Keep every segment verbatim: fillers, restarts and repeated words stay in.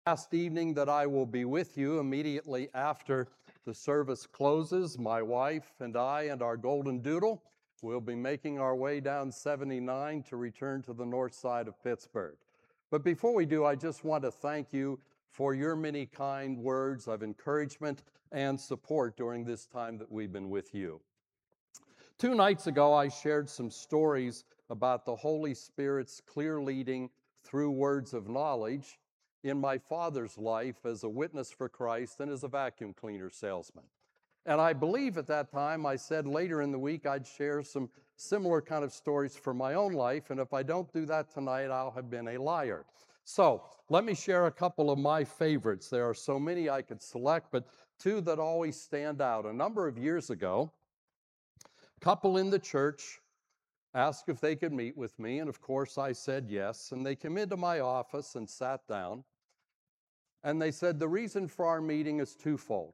Last evening that I will be with you immediately after the service closes, my wife and I and our golden doodle will be making our way down seventy-nine to return to the north side of Pittsburgh. But before we do, I just want to thank you for your many kind words of encouragement and support during this time that we've been with you. Two nights ago, I shared some stories about the Holy Spirit's clear leading through words of knowledge in my father's life as a witness for Christ and as a vacuum cleaner salesman. And I believe at that time I said later in the week I'd share some similar kind of stories for my own life, and if I don't do that tonight, I'll have been a liar. So let me share a couple of my favorites. There are so many I could select, but two that always stand out. A number of years ago, a couple in the church asked if they could meet with me, and of course I said yes, and they came into my office and sat down. And they said, the reason for our meeting is twofold.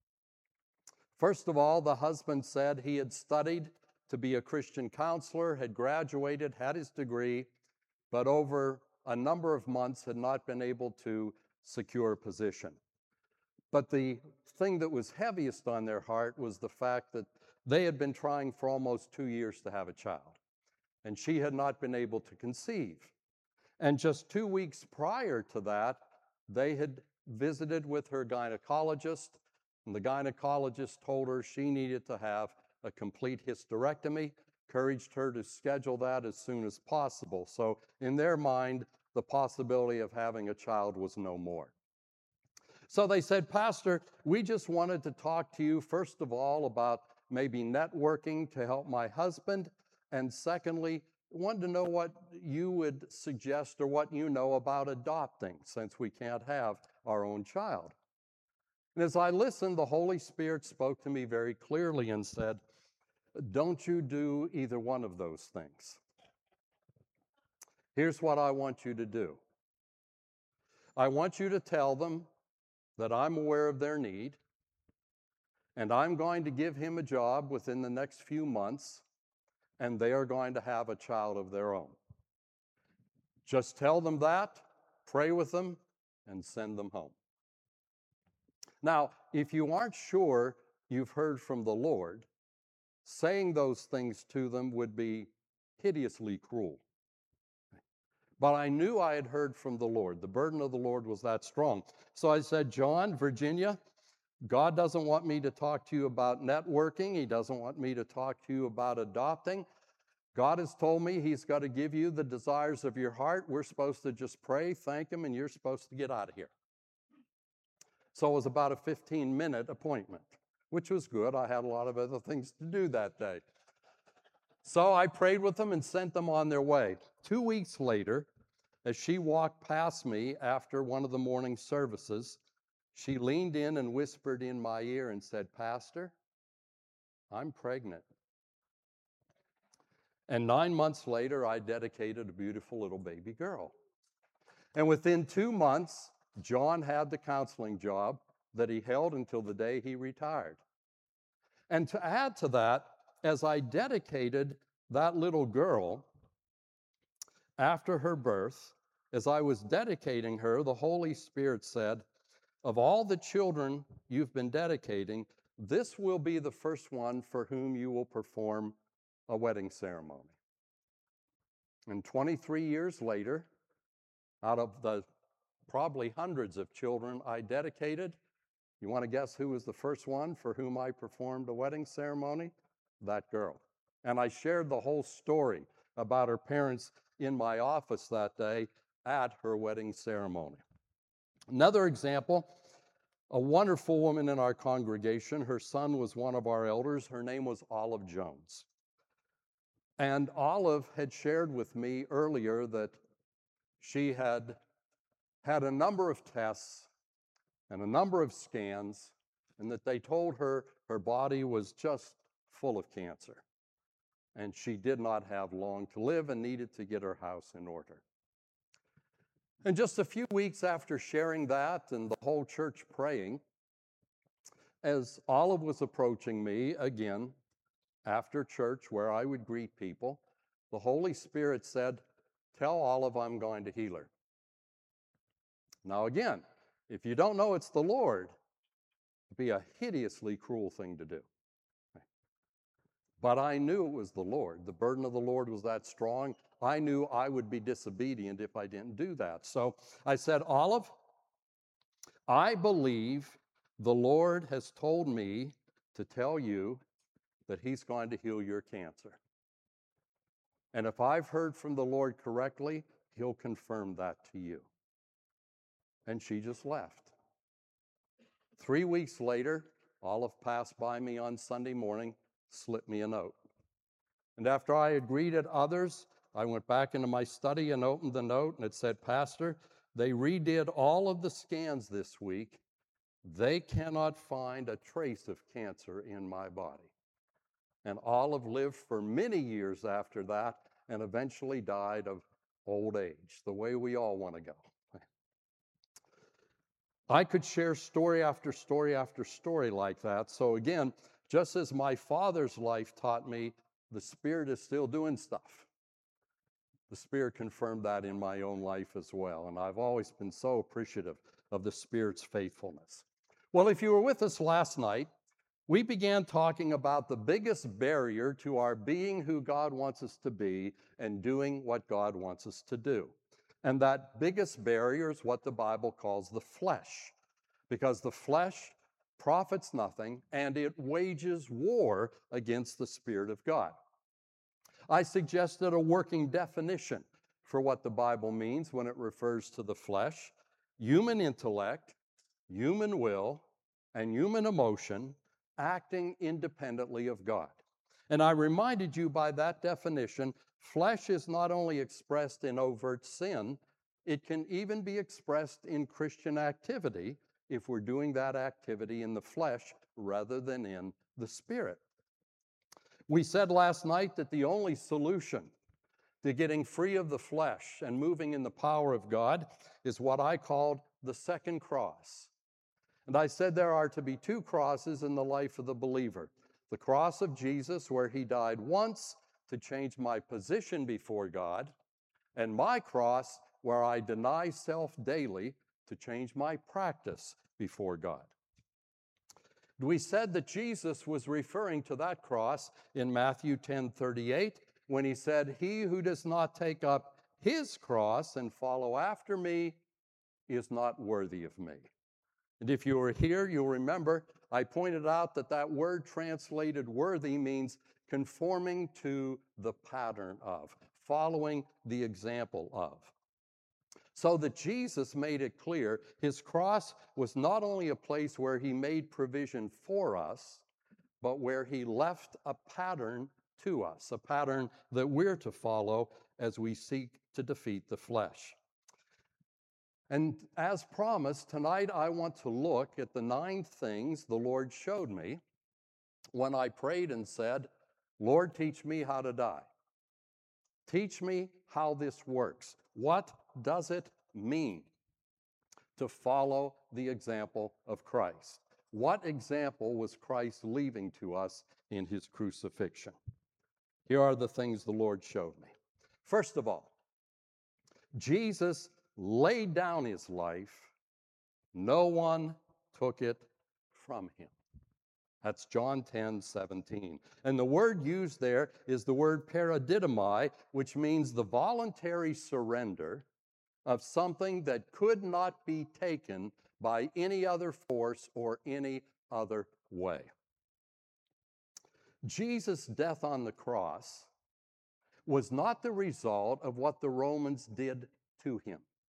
First of all, the husband said he had studied to be a Christian counselor, had graduated, had his degree, but over a number of months had not been able to secure a position. But the thing that was heaviest on their heart was the fact that they had been trying for almost two years to have a child, and she had not been able to conceive. And just two weeks prior to that, they had visited with her gynecologist, and the gynecologist told her she needed to have a complete hysterectomy, encouraged her to schedule that as soon as possible. So in their mind, the possibility of having a child was no more. So they said, Pastor, we just wanted to talk to you, first of all, about maybe networking to help my husband, and secondly, wanted to know what you would suggest or what you know about adopting, since we can't have our own child. And as I listened, the Holy Spirit spoke to me very clearly and said, don't you do either one of those things. Here's what I want you to do. I want you to tell them that I'm aware of their need, and I'm going to give him a job within the next few months, and they are going to have a child of their own. Just tell them that, pray with them, and send them home. Now, if you aren't sure you've heard from the Lord, saying those things to them would be hideously cruel. But I knew I had heard from the Lord. The burden of the Lord was that strong. So I said, John, Virginia, God doesn't want me to talk to you about networking. He doesn't want me to talk to you about adopting. God has told me he's got to give you the desires of your heart. We're supposed to just pray, thank him, and you're supposed to get out of here. So it was about a fifteen-minute appointment, which was good. I had a lot of other things to do that day. So I prayed with them and sent them on their way. Two weeks later, as she walked past me after one of the morning services, she leaned in and whispered in my ear and said, Pastor, I'm pregnant. And nine months later, I dedicated a beautiful little baby girl. And within two months, John had the counseling job that he held until the day he retired. And to add to that, as I dedicated that little girl after her birth, as I was dedicating her, the Holy Spirit said, of all the children you've been dedicating, this will be the first one for whom you will perform a wedding ceremony. And twenty-three years later, out of the probably hundreds of children I dedicated, you want to guess who was the first one for whom I performed a wedding ceremony? That girl. And I shared the whole story about her parents in my office that day at her wedding ceremony. Another example, a wonderful woman in our congregation, her son was one of our elders. Her name was Olive Jones. And Olive had shared with me earlier that she had had a number of tests and a number of scans, and that they told her her body was just full of cancer. And she did not have long to live and needed to get her house in order. And just a few weeks after sharing that and the whole church praying, as Olive was approaching me again after church where I would greet people, the Holy Spirit said, tell Olive I'm going to heal her. Now again, If you don't know it's the Lord, it'd be a hideously cruel thing to do. But I knew it was the Lord. The burden of the Lord was that strong. I knew I would be disobedient if I didn't do that. So I said, Olive, I believe the Lord has told me to tell you that he's going to heal your cancer. And if I've heard from the Lord correctly, he'll confirm that to you. And she just left. Three weeks later, Olive passed by me on Sunday morning, slipped me a note. And after I had greeted others, I went back into my study and opened the note, and it said, Pastor, they redid all of the scans this week. They cannot find a trace of cancer in my body. And Olive lived for many years after that and eventually died of old age, the way we all want to go. I could share story after story after story like that. So again, just as my father's life taught me, the Spirit is still doing stuff. The Spirit confirmed that in my own life as well. And I've always been so appreciative of the Spirit's faithfulness. Well, if you were with us last night, we began talking about the biggest barrier to our being who God wants us to be and doing what God wants us to do. And that biggest barrier is what the Bible calls the flesh, because the flesh profits nothing and it wages war against the Spirit of God. I suggested a working definition for what the Bible means when it refers to the flesh: human intellect, human will, and human emotion acting independently of God. And I reminded you by that definition, flesh is not only expressed in overt sin, it can even be expressed in Christian activity if we're doing that activity in the flesh rather than in the Spirit. We said last night that the only solution to getting free of the flesh and moving in the power of God is what I called the second cross. And I said there are to be two crosses in the life of the believer: the cross of Jesus, where he died once to change my position before God, and my cross, where I deny self daily to change my practice before God. We said that Jesus was referring to that cross in Matthew ten thirty-eight when he said, "He who does not take up his cross and follow after me is not worthy of me." And if you were here, you'll remember I pointed out that that word translated worthy means conforming to the pattern of, following the example of. So that Jesus made it clear his cross was not only a place where he made provision for us, but where he left a pattern to us, a pattern that we're to follow as we seek to defeat the flesh. And as promised, tonight I want to look at the nine things the Lord showed me when I prayed and said, Lord, teach me how to die. Teach me how this works. What does it mean to follow the example of Christ? What example was Christ leaving to us in his crucifixion? Here are the things the Lord showed me. First of all, Jesus laid down his life. No one took it from him. That's John ten seventeen. And the word used there is the word paradidomai, which means the voluntary surrender of something that could not be taken by any other force or any other way. Jesus' death on the cross was not the result of what the Romans did to him.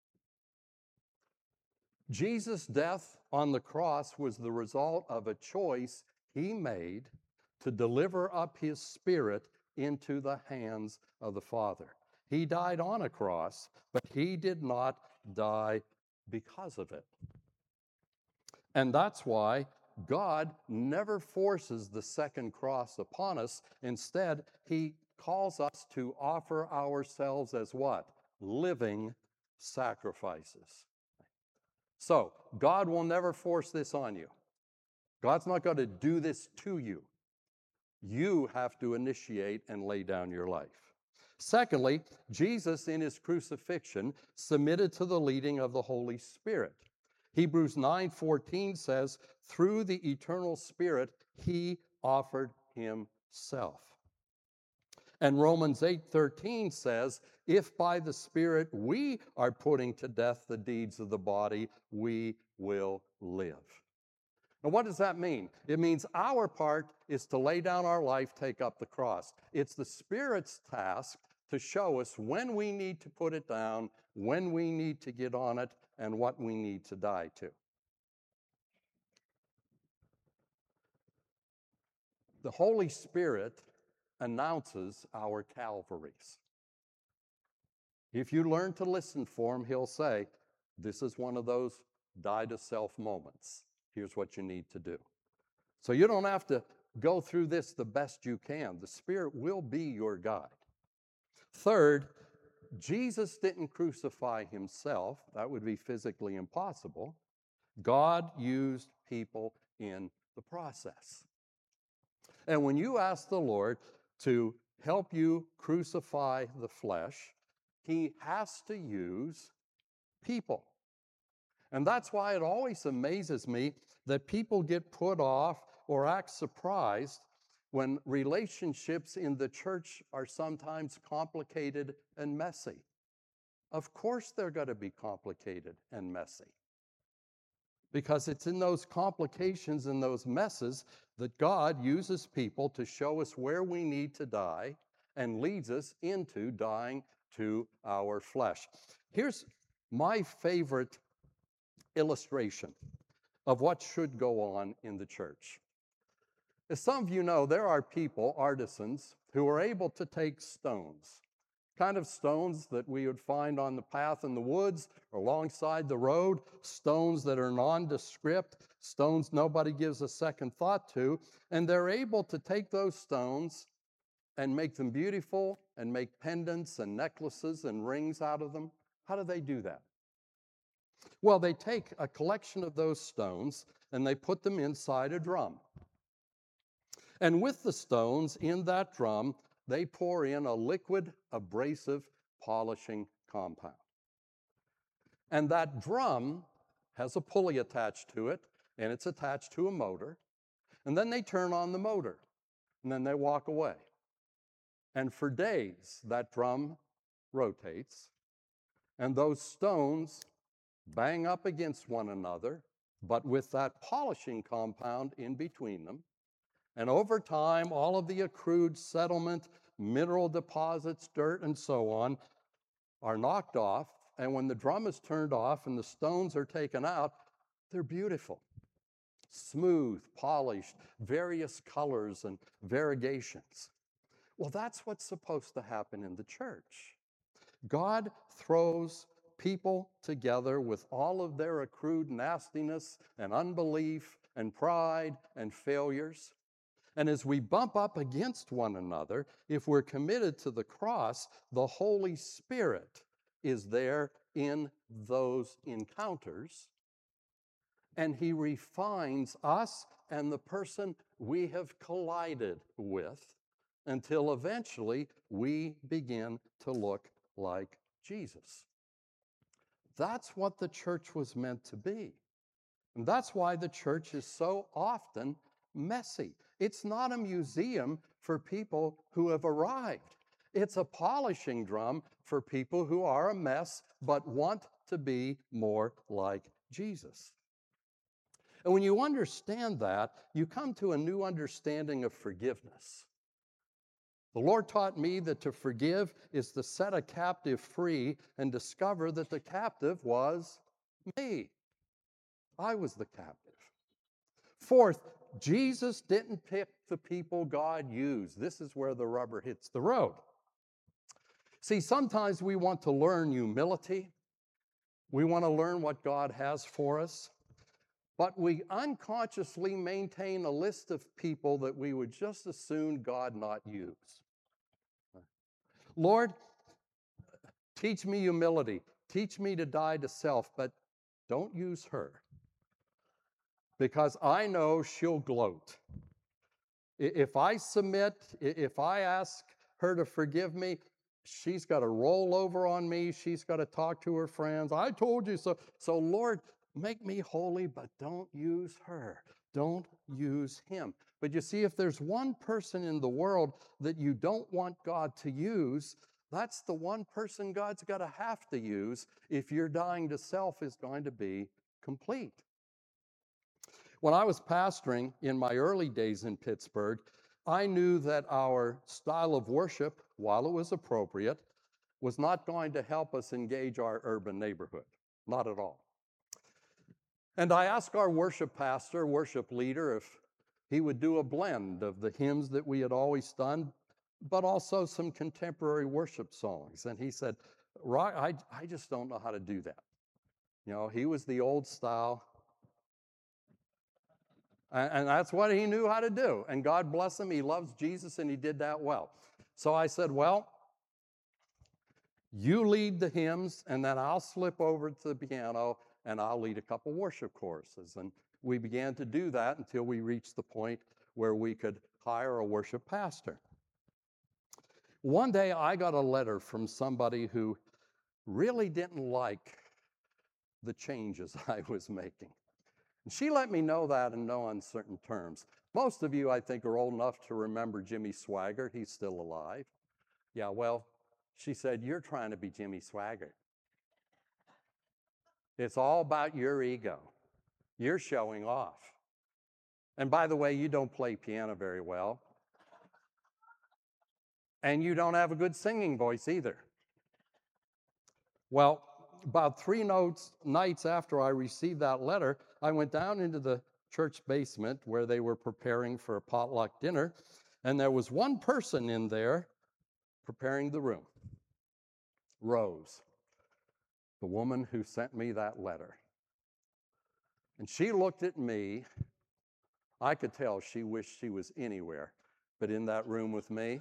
Jesus' death on the cross was the result of a choice he made to deliver up his spirit into the hands of the Father. He died on a cross, but he did not die because of it. And that's why God never forces the second cross upon us. Instead, he calls us to offer ourselves as what? Living sacrifices. So, God will never force this on you. God's not going to do this to you. You have to initiate and lay down your life. Secondly, Jesus in his crucifixion submitted to the leading of the Holy Spirit. Hebrews nine fourteen says, through the eternal Spirit, he offered himself. And Romans eight thirteen says, if by the Spirit we are putting to death the deeds of the body, we will live. Now, what does that mean? It means our part is to lay down our life, take up the cross. It's the Spirit's task to show us when we need to put it down, when we need to get on it, and what we need to die to. The Holy Spirit announces our Calvaries. If you learn to listen for him, he'll say, this is one of those die to self moments. Here's what you need to do. So you don't have to go through this the best you can. The Spirit will be your guide. Third, Jesus didn't crucify himself. That would be physically impossible. God used people in the process. And when you ask the Lord to help you crucify the flesh, he has to use people. And that's why it always amazes me that people get put off or act surprised when relationships in the church are sometimes complicated and messy. Of course they're going to be complicated and messy. Because it's in those complications and those messes that God uses people to show us where we need to die and leads us into dying to our flesh. Here's my favorite illustration of what should go on in the church. As some of you know, there are people, artisans, who are able to take stones, kind of stones that we would find on the path in the woods or alongside the road, stones that are nondescript, stones nobody gives a second thought to, and they're able to take those stones and make them beautiful and make pendants and necklaces and rings out of them. How do they do that? Well, they take a collection of those stones and they put them inside a drum. And with the stones in that drum, they pour in a liquid abrasive polishing compound. And that drum has a pulley attached to it, and it's attached to a motor. And then they turn on the motor, and then they walk away. And for days, that drum rotates, and those stones bang up against one another, but with that polishing compound in between them. And over time, all of the accrued settlement, mineral deposits, dirt, and so on are knocked off. And when the drum is turned off and the stones are taken out, they're beautiful, smooth, polished, various colors and variegations. Well, that's what's supposed to happen in the church. God throws people together with all of their accrued nastiness and unbelief and pride and failures. And as we bump up against one another, if we're committed to the cross, the Holy Spirit is there in those encounters, and he refines us and the person we have collided with until eventually we begin to look like Jesus. That's what the church was meant to be. And that's why the church is so often messy. It's not a museum for people who have arrived. It's a polishing drum for people who are a mess but want to be more like Jesus. And when you understand that, you come to a new understanding of forgiveness. The Lord taught me that to forgive is to set a captive free and discover that the captive was me. I was the captive. Fourth, Jesus didn't pick the people God used. This is where the rubber hits the road. See, sometimes we want to learn humility. We want to learn what God has for us. But we unconsciously maintain a list of people that we would just as soon God not use. Lord, teach me humility. Teach me to die to self, but don't use her. Because I know she'll gloat. If I submit, if I ask her to forgive me, she's got to roll over on me. She's got to talk to her friends. I told you so. So, Lord, Make me holy, but don't use her. Don't use him. But you see, if there's one person in the world that you don't want God to use, that's the one person God's got to have to use if your dying to self is going to be complete. When I was pastoring in my early days in Pittsburgh, I knew that our style of worship, while it was appropriate, was not going to help us engage our urban neighborhood. Not at all. And I asked our worship pastor, worship leader, if he would do a blend of the hymns that we had always done, but also some contemporary worship songs. And he said, I, I just don't know how to do that. You know, he was the old style. And, and that's what he knew how to do. And God bless him, he loves Jesus and he did that well. So I said, well, you lead the hymns and then I'll slip over to the piano and I'll lead a couple worship choruses. And we began to do that until we reached the point where we could hire a worship pastor. One day I got a letter from somebody who really didn't like the changes I was making. And she let me know that in no uncertain terms. Most of you, I think, are old enough to remember Jimmy Swaggart. He's still alive. Yeah, well, she said, you're trying to be Jimmy Swaggart. It's all about your ego. You're showing off. And by the way, you don't play piano very well. And you don't have a good singing voice either. Well, about three notes, nights after I received that letter, I went down into the church basement where they were preparing for a potluck dinner, and there was one person in there preparing the room. Rose, the woman who sent me that letter. And she looked at me. I could tell she wished she was anywhere but in that room with me.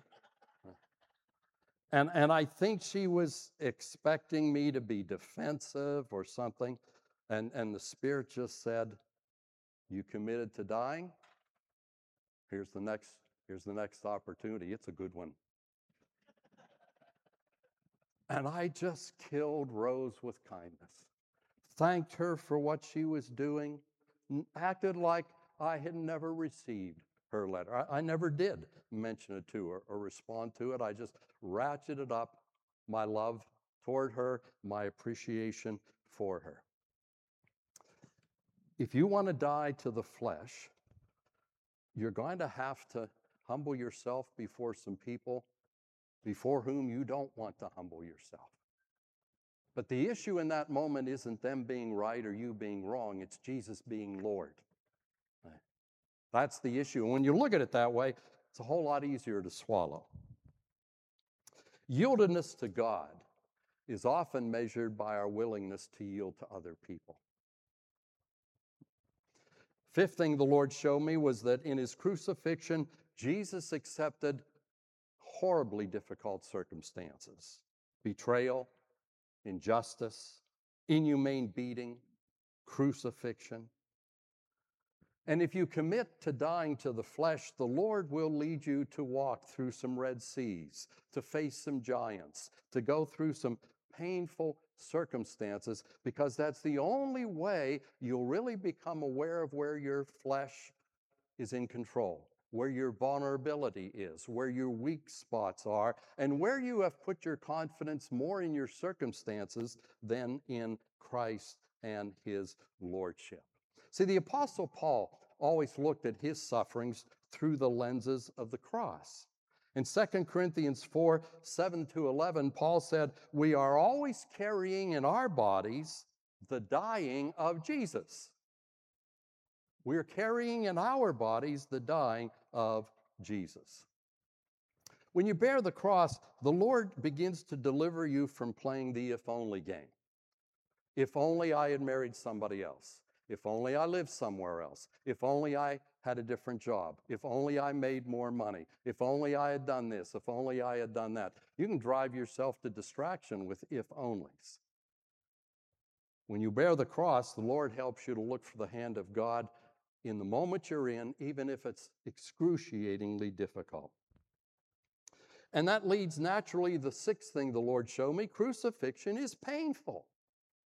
And, and I think she was expecting me to be defensive or something. And, and the Spirit just said, you committed to dying? Here's the next, here's the next opportunity. It's a good one. And I just killed Rose with kindness. Thanked her for what she was doing. Acted like I had never received her letter. I, I never did mention it to her or respond to it. I just ratcheted up my love toward her, my appreciation for her. If you want to die to the flesh, you're going to have to humble yourself before some people before whom you don't want to humble yourself. But the issue in that moment isn't them being right or you being wrong. It's Jesus being Lord. That's the issue. And when you look at it that way, it's a whole lot easier to swallow. Yieldedness to God is often measured by our willingness to yield to other people. Fifth thing the Lord showed me was that in his crucifixion, Jesus accepted horribly difficult circumstances. Betrayal, injustice, inhumane beating, crucifixion. And if you commit to dying to the flesh, the Lord will lead you to walk through some Red Seas, to face some giants, to go through some painful circumstances, because that's the only way you'll really become aware of where your flesh is in control, where your vulnerability is, where your weak spots are, and where you have put your confidence more in your circumstances than in Christ and his lordship. See, the Apostle Paul always looked at his sufferings through the lenses of the cross. In Second Corinthians four, seven to eleven, Paul said, we are always carrying in our bodies the dying of Jesus. We're carrying in our bodies the dying of Jesus. When you bear the cross, the Lord begins to deliver you from playing the if-only game. If only I had married somebody else. If only I lived somewhere else. If only I had a different job. If only I made more money. If only I had done this. If only I had done that. You can drive yourself to distraction with if-onlys. When you bear the cross, the Lord helps you to look for the hand of God in the moment you're in, even if it's excruciatingly difficult. And that leads naturally the sixth thing the Lord showed me. Crucifixion is painful.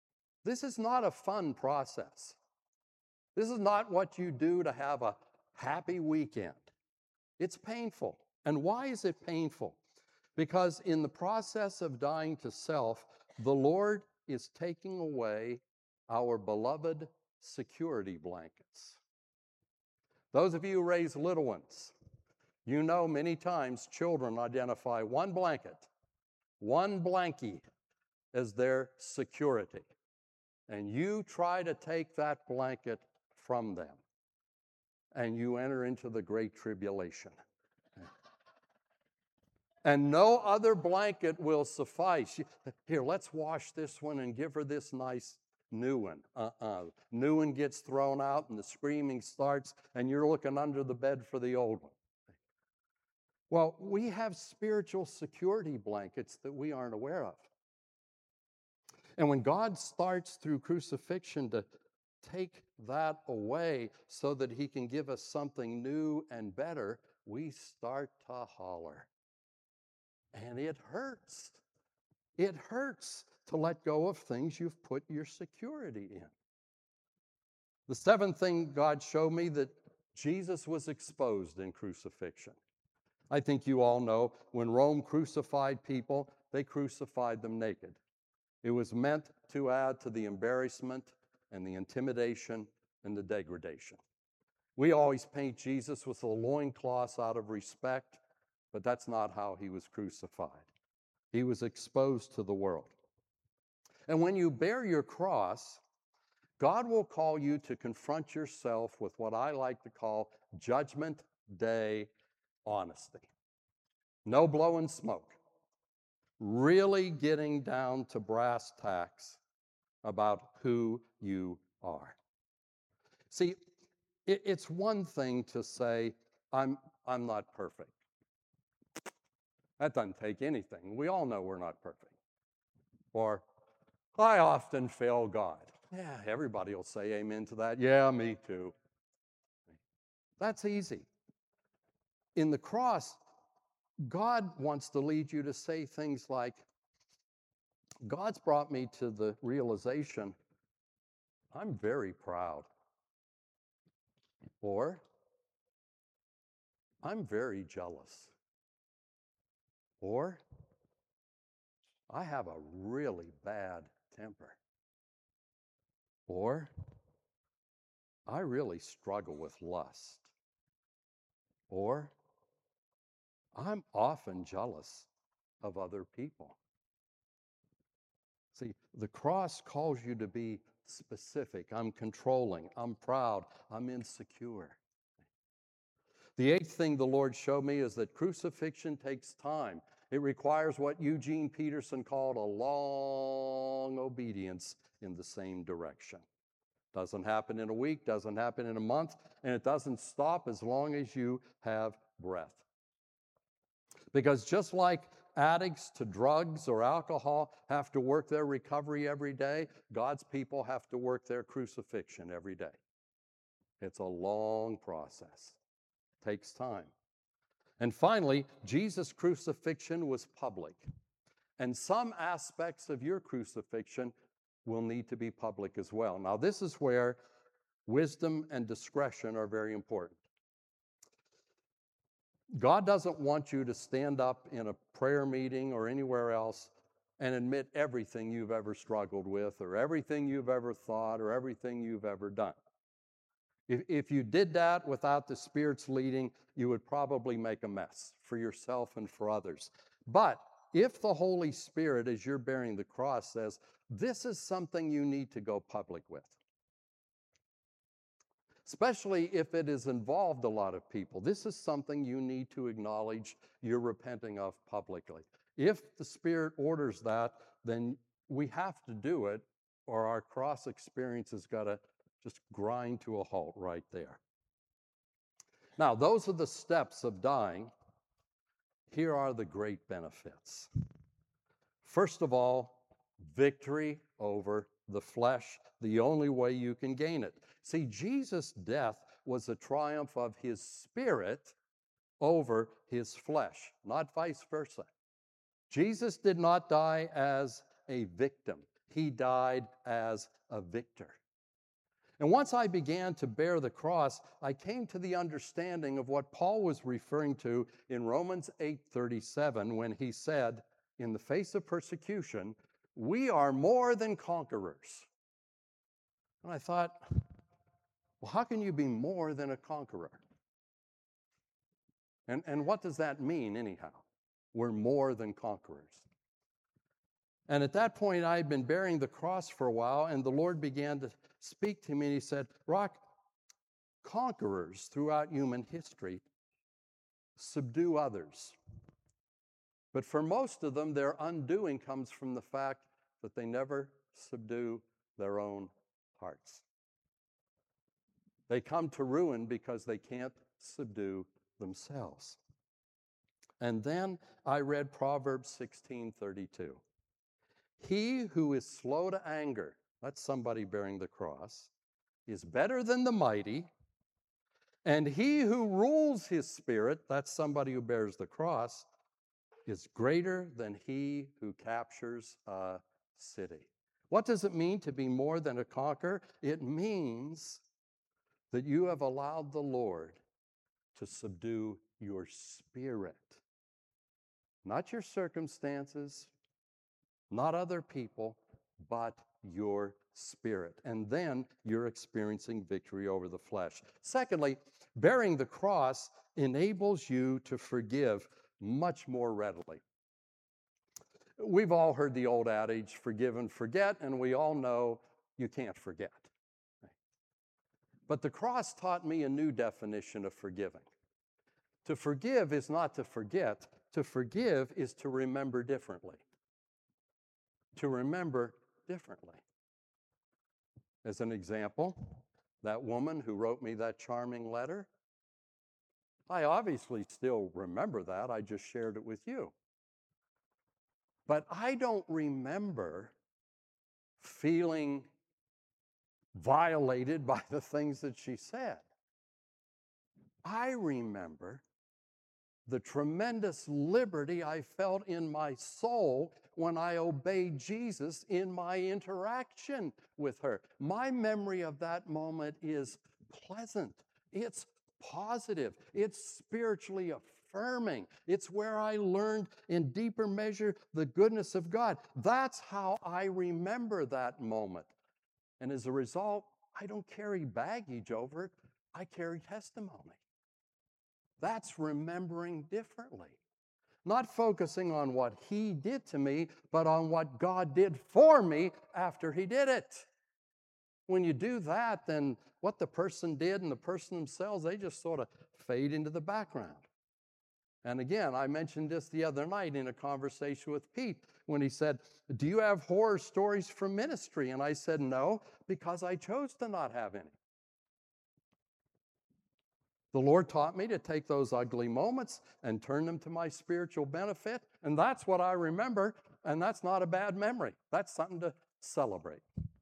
This is not a fun process. This is not what you do to have a happy weekend. It's painful. And why is it painful? Because in the process of dying to self, the Lord is taking away our beloved security blankets. Those of you who raise little ones, you know many times children identify one blanket, one blankie as their security. And you try to take that blanket from them, and you enter into the great tribulation. And no other blanket will suffice. Here, let's wash this one and give her this nice new one. Uh-uh. New one gets thrown out and the screaming starts, and you're looking under the bed for the old one. Well, we have spiritual security blankets that we aren't aware of. And when God starts through crucifixion to take that away so that he can give us something new and better, we start to holler. And it hurts. It hurts to let go of things you've put your security in. The seventh thing God showed me, that Jesus was exposed in crucifixion. I think you all know when Rome crucified people, they crucified them naked. It was meant to add to the embarrassment and the intimidation and the degradation. We always paint Jesus with a loincloth out of respect, but that's not how he was crucified. He was exposed to the world. And when you bear your cross, God will call you to confront yourself with what I like to call Judgment Day honesty. No blowing smoke. Really getting down to brass tacks about who you are. See, it, it's one thing to say, I'm, I'm not perfect. That doesn't take anything. We all know we're not perfect. Or, I often fail God. Yeah, everybody will say amen to that. Yeah, me too. That's easy. In the cross, God wants to lead you to say things like, God's brought me to the realization, I'm very proud. Or, I'm very jealous. Or, I have a really bad temper. Or, I really struggle with lust. Or, I'm often jealous of other people. See, the cross calls you to be specific. I'm controlling. I'm proud. I'm insecure. The eighth thing the Lord showed me is that crucifixion takes time. It requires what Eugene Peterson called a long obedience in the same direction. Doesn't happen in a week, doesn't happen in a month, and it doesn't stop as long as you have breath. Because just like addicts to drugs or alcohol have to work their recovery every day, God's people have to work their crucifixion every day. It's a long process. Takes time. And finally, Jesus' crucifixion was public. And some aspects of your crucifixion will need to be public as well. Now, this is where wisdom and discretion are very important. God doesn't want you to stand up in a prayer meeting or anywhere else and admit everything you've ever struggled with or everything you've ever thought or everything you've ever done. If, if you did that without the Spirit's leading, you would probably make a mess for yourself and for others. But if the Holy Spirit, as you're bearing the cross, says, this is something you need to go public with, especially if it has involved a lot of people, this is something you need to acknowledge you're repenting of publicly. If the Spirit orders that, then we have to do it, or our cross experience has got to just grind to a halt right there. Now, those are the steps of dying. Here are the great benefits. First of all, victory over the flesh, the only way you can gain it. See, Jesus' death was a triumph of his spirit over his flesh, not vice versa. Jesus did not die as a victim. He died as a victor. And once I began to bear the cross, I came to the understanding of what Paul was referring to in Romans eight thirty-seven when he said, in the face of persecution, we are more than conquerors. And I thought, well, how can you be more than a conqueror? And, and what does that mean, anyhow? We're more than conquerors. And at that point, I had been bearing the cross for a while, and the Lord began to speak to me, and he said, Rock, conquerors throughout human history subdue others. But for most of them, their undoing comes from the fact that they never subdue their own hearts. They come to ruin because they can't subdue themselves. And then I read Proverbs sixteen thirty-two. He who is slow to anger, that's somebody bearing the cross, is better than the mighty. And he who rules his spirit, that's somebody who bears the cross, is greater than he who captures a city. What does it mean to be more than a conqueror? It means that you have allowed the Lord to subdue your spirit. Not your circumstances, not other people, but your spirit. And then you're experiencing victory over the flesh. Secondly, bearing the cross enables you to forgive much more readily. We've all heard the old adage, forgive and forget, and we all know you can't forget. But the cross taught me a new definition of forgiving. To forgive is not to forget. To forgive is to remember differently. To remember differently. As an example, that woman who wrote me that charming letter, I obviously still remember that. I just shared it with you. But I don't remember feeling violated by the things that she said. I remember the tremendous liberty I felt in my soul when I obeyed Jesus in my interaction with her. My memory of that moment is pleasant. It's positive. It's spiritually affirming. It's where I learned in deeper measure the goodness of God. That's how I remember that moment. And as a result, I don't carry baggage over it. I carry testimony. That's remembering differently. Not focusing on what he did to me, but on what God did for me after he did it. When you do that, then what the person did and the person themselves, they just sort of fade into the background. And again, I mentioned this the other night in a conversation with Pete when he said, do you have horror stories from ministry? And I said, no, because I chose to not have any. The Lord taught me to take those ugly moments and turn them to my spiritual benefit, and that's what I remember, and that's not a bad memory. That's something to celebrate.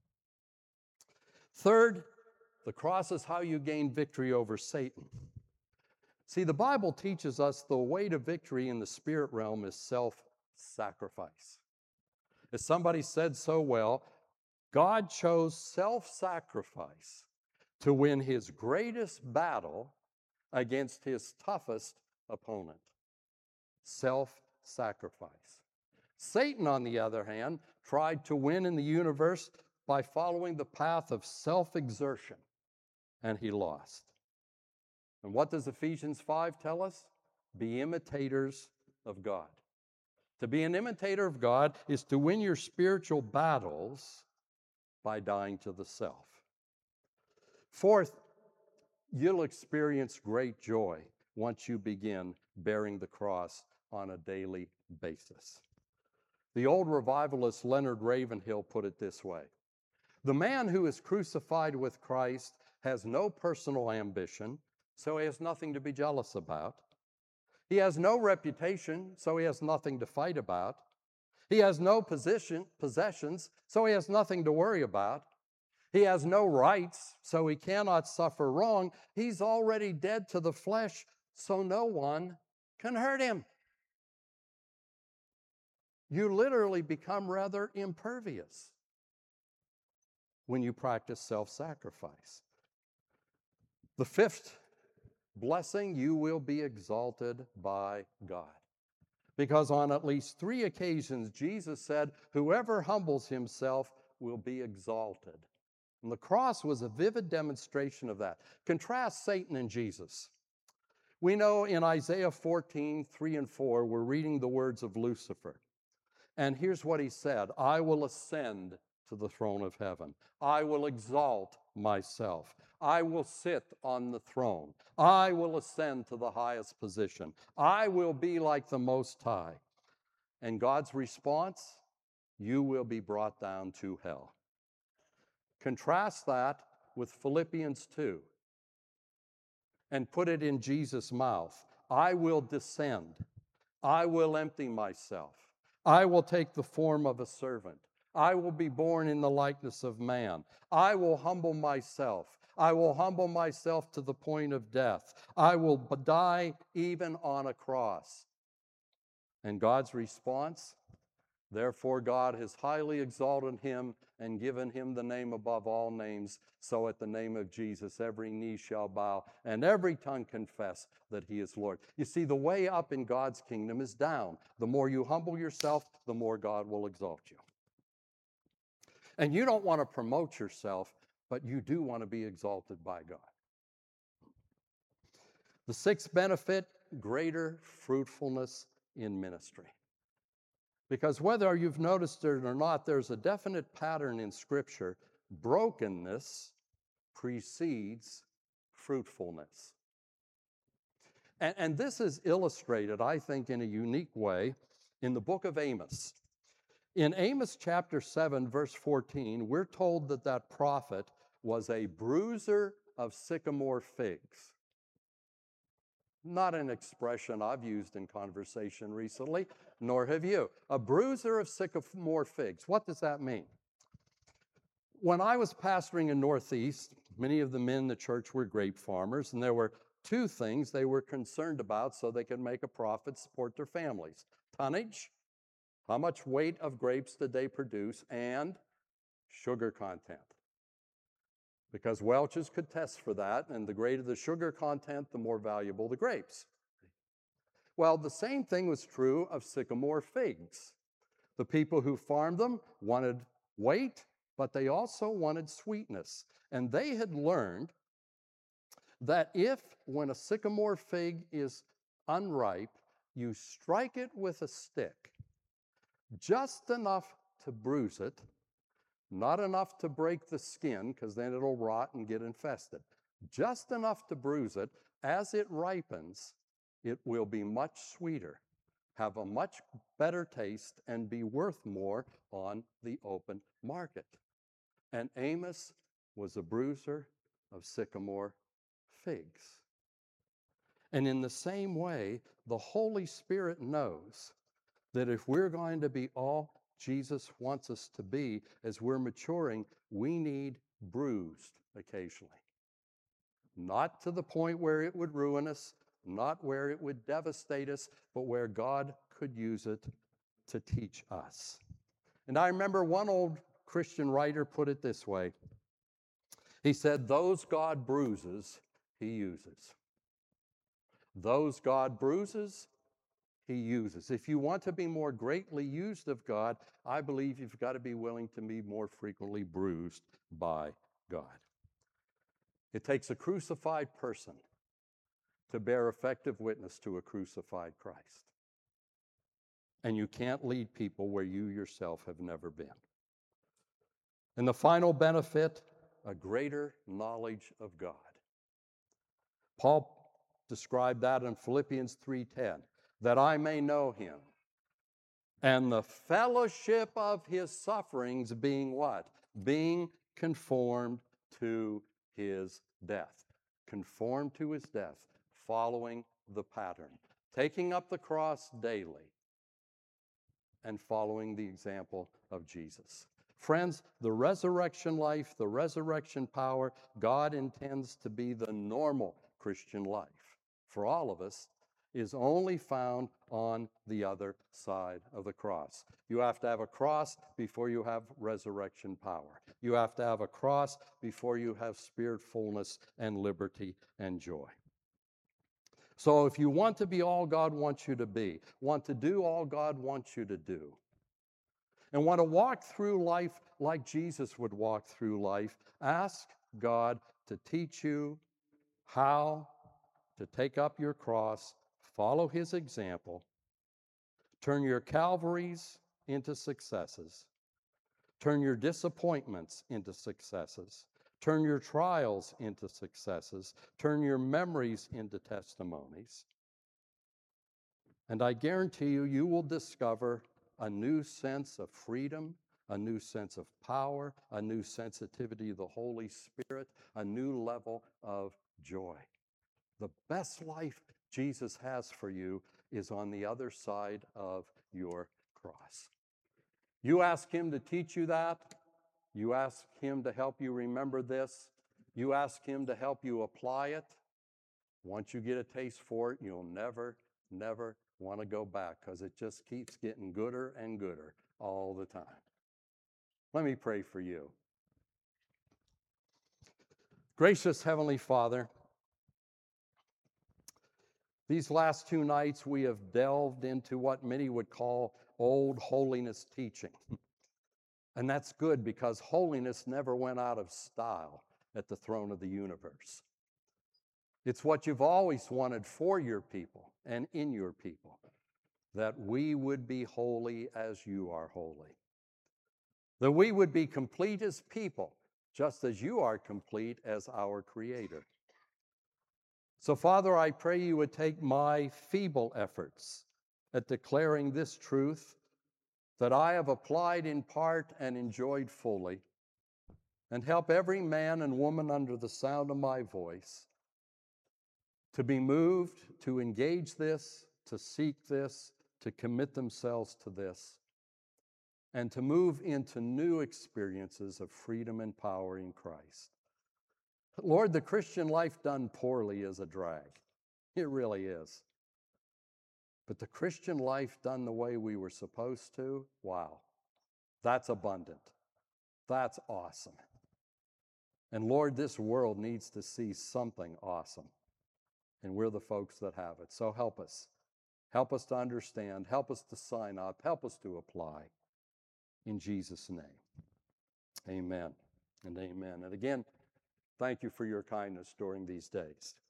Third, the cross is how you gain victory over Satan. See, the Bible teaches us the way to victory in the spirit realm is self-sacrifice. As somebody said so well, God chose self-sacrifice to win his greatest battle against his toughest opponent. Self-sacrifice. Satan, on the other hand, tried to win in the universe by following the path of self-exertion, and he lost. And what does Ephesians five tell us? Be imitators of God. To be an imitator of God is to win your spiritual battles by dying to the self. Fourth, you'll experience great joy once you begin bearing the cross on a daily basis. The old revivalist Leonard Ravenhill put it this way: the man who is crucified with Christ has no personal ambition, so he has nothing to be jealous about. He has no reputation, so he has nothing to fight about. He has no position, possessions, so he has nothing to worry about. He has no rights, so he cannot suffer wrong. He's already dead to the flesh, so no one can hurt him. You literally become rather impervious when you practice self-sacrifice. The fifth blessing, you will be exalted by God. Because on at least three occasions, Jesus said, whoever humbles himself will be exalted. And the cross was a vivid demonstration of that. Contrast Satan and Jesus. We know in Isaiah fourteen, three and four, we're reading the words of Lucifer. And here's what he said, I will ascend to the throne of heaven. I will exalt myself. I will sit on the throne. I will ascend to the highest position. I will be like the Most High. And God's response, you will be brought down to hell. Contrast that with Philippians two and put it in Jesus' mouth. I will descend. I will empty myself. I will take the form of a servant. I will be born in the likeness of man. I will humble myself. I will humble myself to the point of death. I will die even on a cross. And God's response, therefore God has highly exalted him and given him the name above all names, so at the name of Jesus every knee shall bow and every tongue confess that he is Lord. You see, the way up in God's kingdom is down. The more you humble yourself, the more God will exalt you. And you don't want to promote yourself, but you do want to be exalted by God. The sixth benefit, greater fruitfulness in ministry. Because whether you've noticed it or not, there's a definite pattern in Scripture. Brokenness precedes fruitfulness. And, and this is illustrated, I think, in a unique way in the book of Amos. In Amos chapter seven, verse fourteen, we're told that that prophet was a bruiser of sycamore figs. Not an expression I've used in conversation recently, nor have you. A bruiser of sycamore figs. What does that mean? When I was pastoring in Northeast, many of the men in the church were grape farmers, and there were two things they were concerned about so they could make a profit, support their families. Tonnage, how much weight of grapes did they produce, and sugar content. Because Welch's could test for that, and the greater the sugar content, the more valuable the grapes. Well, the same thing was true of sycamore figs. The people who farmed them wanted weight, but they also wanted sweetness. And they had learned that if, when a sycamore fig is unripe, you strike it with a stick, just enough to bruise it, not enough to break the skin, because then it'll rot and get infested. Just enough to bruise it. As it ripens, it will be much sweeter, have a much better taste, and be worth more on the open market. And Amos was a bruiser of sycamore figs. And in the same way, the Holy Spirit knows that if we're going to be all Jesus wants us to be as we're maturing, we need bruised occasionally. Not to the point where it would ruin us, not where it would devastate us, but where God could use it to teach us. And I remember one old Christian writer put it this way. He said, those God bruises, he uses. Those God bruises, he uses. If you want to be more greatly used of God, I believe you've got to be willing to be more frequently bruised by God. It takes a crucified person to bear effective witness to a crucified Christ. And you can't lead people where you yourself have never been. And the final benefit, a greater knowledge of God. Paul described that in Philippians three ten, that I may know him and the fellowship of his sufferings, being what? Being conformed to his death. Conformed to his death, following the pattern. Taking up the cross daily and following the example of Jesus. Friends, the resurrection life, the resurrection power, God intends to be the normal Christian life for all of us is only found on the other side of the cross. You have to have a cross before you have resurrection power. You have to have a cross before you have spirit fullness and liberty and joy. So if you want to be all God wants you to be, want to do all God wants you to do, and want to walk through life like Jesus would walk through life, ask God to teach you how to take up your cross, follow his example, turn your Calvaries into successes, turn your disappointments into successes, turn your trials into successes, turn your memories into testimonies. And I guarantee you, you will discover a new sense of freedom, a new sense of power, a new sensitivity to the Holy Spirit, a new level of joy. The best life Jesus has for you is on the other side of your cross. You ask him to teach you that. You ask him to help you remember this. You ask him to help you apply it. Once you get a taste for it, you'll never, never want to go back, because it just keeps getting gooder and gooder all the time. Let me pray for you. Gracious Heavenly Father, these last two nights we have delved into what many would call old holiness teaching. And that's good, because holiness never went out of style at the throne of the universe. It's what you've always wanted for your people and in your people, that we would be holy as you are holy. That we would be complete as people, just as you are complete as our Creator. So, Father, I pray you would take my feeble efforts at declaring this truth that I have applied in part and enjoyed fully, and help every man and woman under the sound of my voice to be moved to engage this, to seek this, to commit themselves to this, and to move into new experiences of freedom and power in Christ. Lord, the Christian life done poorly is a drag. It really is. But the Christian life done the way we were supposed to, wow, that's abundant. That's awesome. And Lord, this world needs to see something awesome. And we're the folks that have it. So help us. Help us to understand. Help us to sign up. Help us to apply. In Jesus' name. Amen and amen. And again, thank you for your kindness during these days.